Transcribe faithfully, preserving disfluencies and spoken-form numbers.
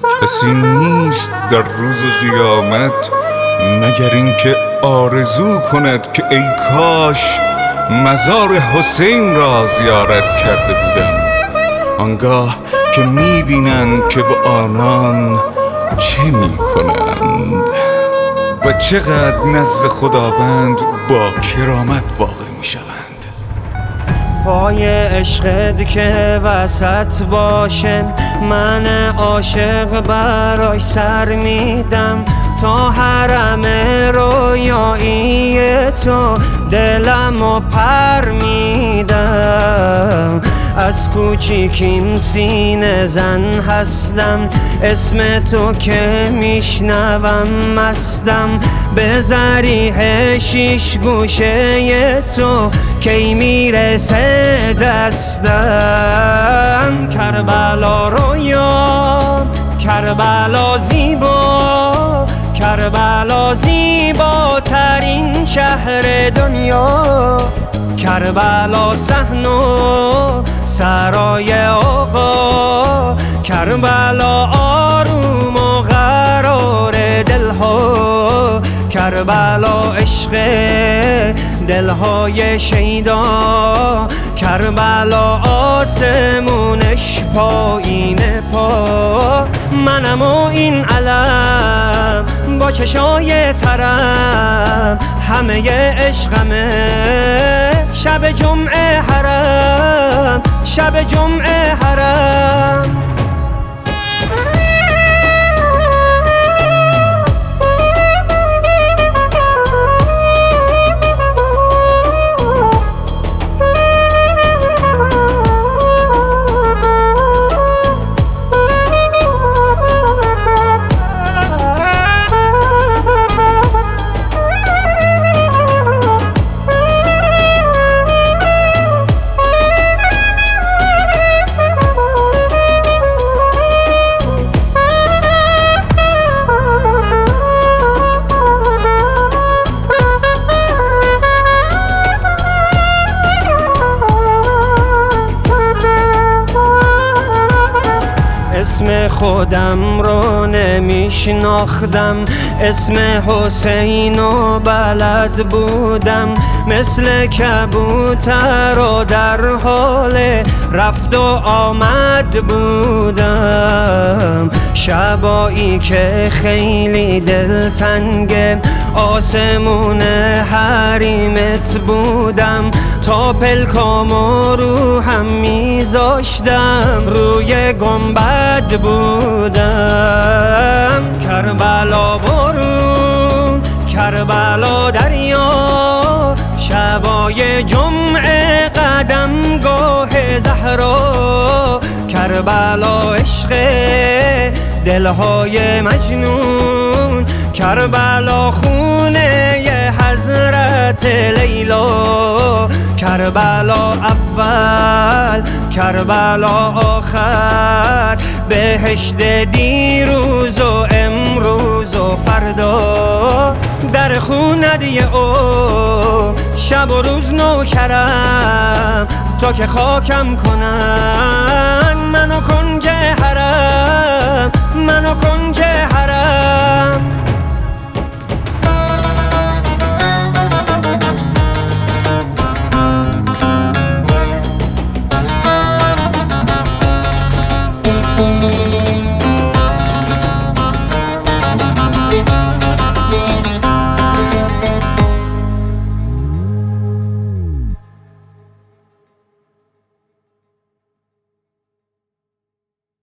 کسی نیست در روز قیامت مگر این که آرزو کند که ای کاش مزار حسین را زیارت کرده بودم. آنگاه که میبینند که به آنان چه میکنند و چقدر نزد خداوند با کرامت واقع میشوند. پای عشقت که وسط باشه من عاشق براش سر میدم، تا حرم رویایی تو دلمو پر میدم. از کوچیکیم سینه زن هستم، اسم تو که میشنوم مستم. به ذریح شیش گوشه تو کی میرسه دستم. کربلا رویا، کربلا زیبا، کربلا زیباترین شهر دنیا. کربلا صحن و سرای آقا، کربلا آروم و قرار دلها. کربلا عشق دلهای شیدا، کربلا آسمونش پایین پا. منم و این علم با چشای ترم، همه عشقمه شب جمعه حرم، شب جمعه حرم. اسم خودم رو نمیشناختم، اسم حسین و بلد بودم. مثل کبوتر و در حال رفت و آمد بودم. شبایی که خیلی دلتنگ آسمون حریمت بودم، تا پلکامو رو هم میذاشتم روی گنبد بودم. کربلا بارون، کربلا دریا، شبای جمعه قدمگاه زهرا. کربلا عشق دلهای مجنون، کربلا خونه حضرت لیلا. کربلا اول، کربلا آخر، بهشت دیروز و امروز و فردا. در خونه او شب و روز نوکرم، تا که خاکم کنم